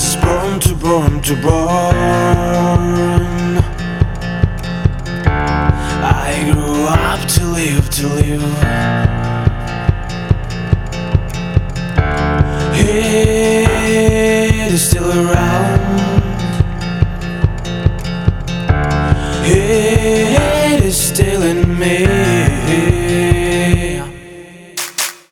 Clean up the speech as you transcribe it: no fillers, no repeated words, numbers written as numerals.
was born to born to born. I grew up to live to live. It is still around. It is still in me.